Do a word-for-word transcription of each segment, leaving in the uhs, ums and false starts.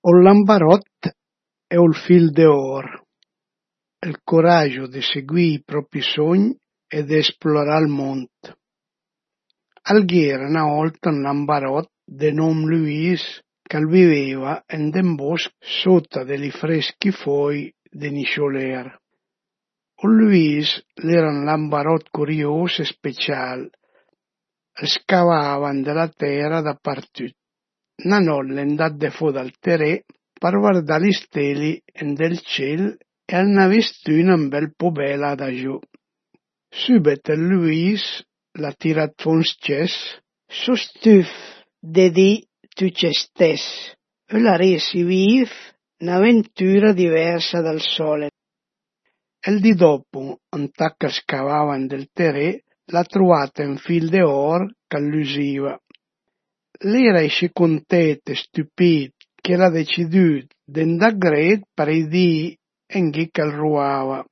O l'ambarot è il fil d'or, il coraggio di seguire i propri sogni e di esplorare il mondo. Alghera una volta un ambarot de nome Luis che viveva in un bosco sotto degli freschi fogli di niscioler. O Luis era un ambarot curioso e speciale. Scavavan della terra dappertutto. Una notte andat de fuori dal terrè per guardare gli steli del cielo e hanno visto una bel po' bella da giù. Subito Luis l'ha tirat fons chess. So stuf de di tu c'è stes. E la resi viv un'avventura diversa dal solito. E il di dopo, un tacca scavavan del terrè, l'ha trovata in fil d'or che l'usiva. L'era esce contento e stupito che l'ha deciduto d'andar gret per i dì en chi che il ruava.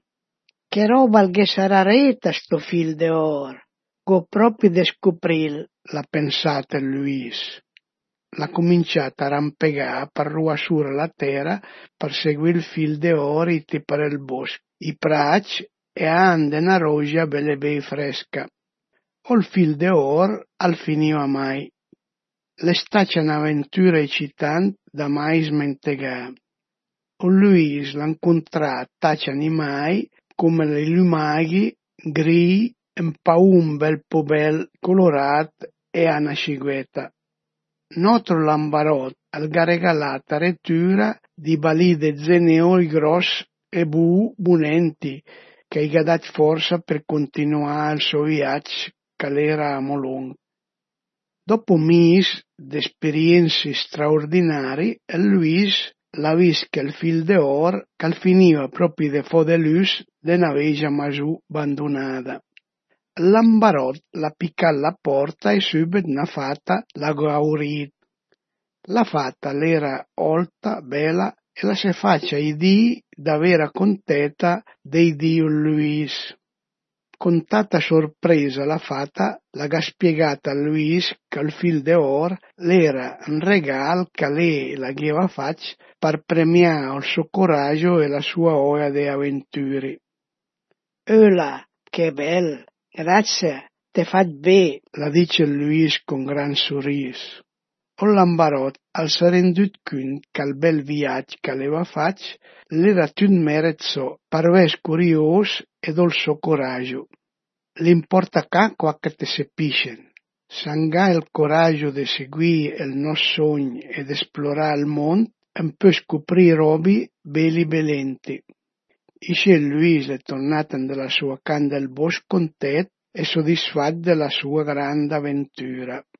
Che roba che sarà reta sto fil d'or, go proprio de scopril, l'ha pensata Luis. L'ha cominciata a rampegare per ruasura la terra per seguire il fil d'or e per il bosco, i praci e ande una roggia belle bei fresca. O il fil d'or al finiva mai. Le staccia un'avventura eccitante da mai smentegare. O Luis l'ha incontrato taccia animai come le lumaghi, gri, un pa un bel po' bel colorato e a una ciguetta. Nostro lambarot al ga regalata rettura di balì de zeneoli gross e bu bunenti che gli ha dat forza per continuare il suo viaggio che l'era molong. Dopo mesi d'esperienze straordinarie, Luis l'ha visto che il fil d'or che finiva proprio de fo de luz de una veglia masù abbandonata. L'ambarot l'ha picca alla porta e subito una fata l'ha gaurit. La fata l'era olta, bella e la se faccia i dì da vera contenta dei dio Luis. Con tanta sorpresa la fata l'ha spiegata a Luis che il fil d'or l'era un regalo che lei la aveva fatto per premiare il suo coraggio e la sua oia di avventure. Eula, che bel, grazie, te fat bé, la dice Luis con gran sorriso. O l'ambarot al s'è rendut conto che il bel viaggio che aveva fatto l'era tutto merezzo per ves curios ed il suo coraggio. L'importa ca quacche te sepiscen. S'angà il coraggio di seguire il nostro sogno ed esplorare il mondo, un po' scoprire robi belli belenti. Isce Luis è tornato nella sua canna del bosco contento e soddisfatto della sua grande avventura.